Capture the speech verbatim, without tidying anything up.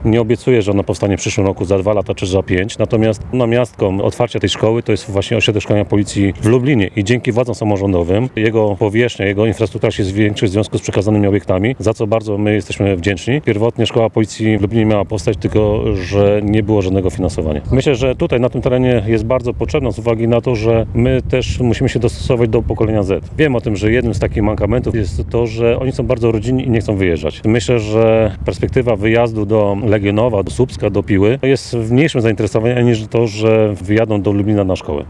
Nie obiecuję, że ona powstanie w przyszłym roku, za dwa lata czy za pięć, natomiast namiastką otwarcia tej szkoły to jest właśnie ośrodek szkolenia policji w Lublinie i dzięki władzom samorządowym jego powierzchnia, jego infrastruktura się zwiększy w związku z przekazanymi obiektami, za co bardzo my jesteśmy wdzięczni. Pierwotnie szkoła policji w Lublinie miała powstać, tylko że nie było żadnego finansowania. Myślę, że tutaj na tym terenie jest bardzo potrzebna z uwagi na to, że my też musimy się dostosować do pokolenia Z. Wiem o tym, że jednym z takich mankamentów jest to, że oni są bardzo rodzinni i nie chcą wyjeżdżać. Myślę, że perspektywa wyjazdu do Legionowa, do Słupska, do Piły jest w mniejszym zainteresowaniu niż to, że wyjadą do Lublina na szkołę.